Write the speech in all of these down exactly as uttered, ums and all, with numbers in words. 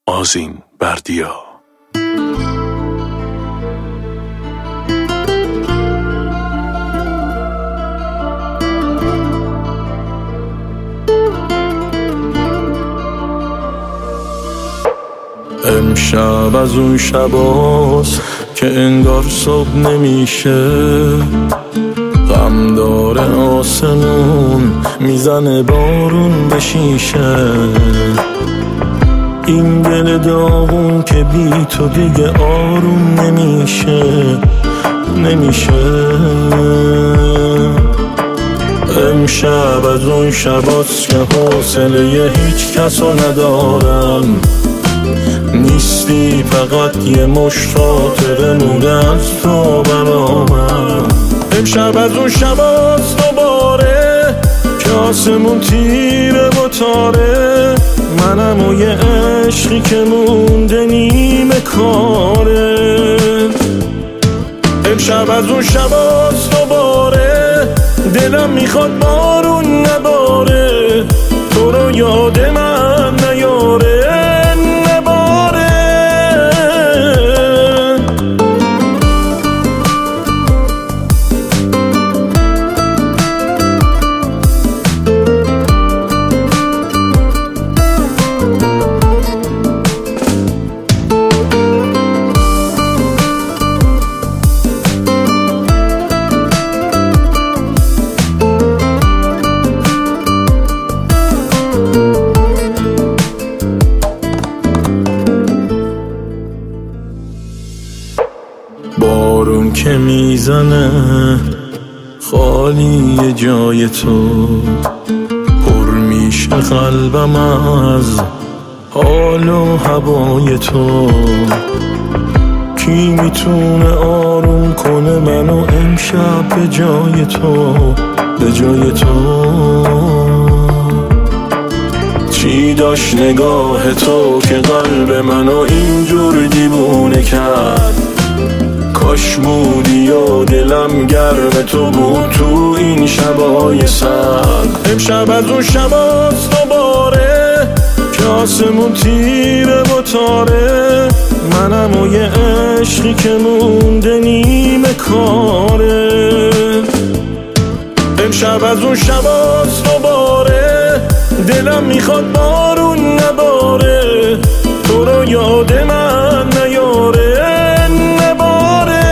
آذین بردیا. امشب از اون شباست که انگار صبح نمیشه، غم داره آسمون، میزنه بارون به شیشه. این دل داغون که بی تو دیگه آروم نمیشه نمیشه. امشب از اون شباست که حوصله هیچ کسو ندارم، نیستی فقط یه مشت خاطره مونده از تو برامم. امشب از اون شباست دوباره که آسمون تیره و تاره، منم و یه عشقی که مونده نیمه کاره. امشب از اون شباست دوباره دلم میخواد بارون نباره، تو رو یاد من نیاره نباره. بارون که میزنه خالی جای تو، پر میشه قلبم از حال و هوای تو. کی میتونه آروم کنه منو امشب به جای تو به جای تو؟ چی داشت نگاه تو که قلب منو اینجور دیوونه کرد؟ کاش بودی و دلم گرم تو بود تو این شبای سرد. امشب از اون شباست دوباره که آسمون تیره و تاره، منم و یه عشقی که مونده نیمه کاره. امشب از اون شباست دوباره دلم میخواد بارون نباره، تو رو یاد من نیاره نباره.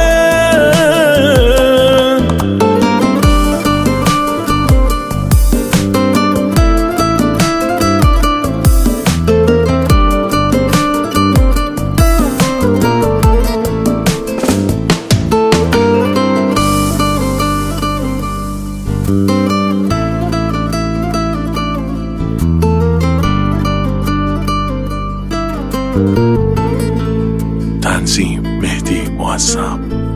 تنظیم مهدی معظم.